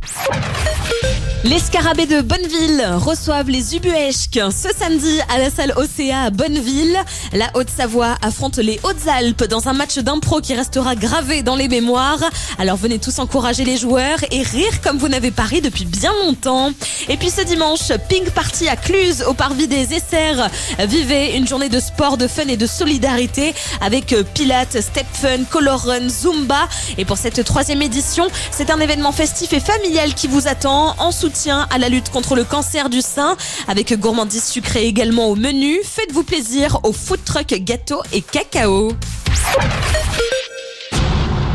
Les Scarabées de Bonneville reçoivent les Ubuesques ce samedi à la salle Océa à Bonneville. La Haute-Savoie affronte les Hautes-Alpes dans un match d'impro qui restera gravé dans les mémoires. Alors venez tous encourager les joueurs et rire comme vous n'avez pas ri depuis bien longtemps. Et puis ce dimanche, Ping Party à Cluse au Parvis des Essers. Vivez une journée de sport, de fun et de solidarité avec Pilates, Step Fun, Color Run, Zumba. Et pour cette 3e édition, c'est un événement festif et familial qui vous attend en soutien à la lutte contre le cancer du sein, avec gourmandise sucrée également au menu. Faites-vous plaisir au food truck gâteau et cacao.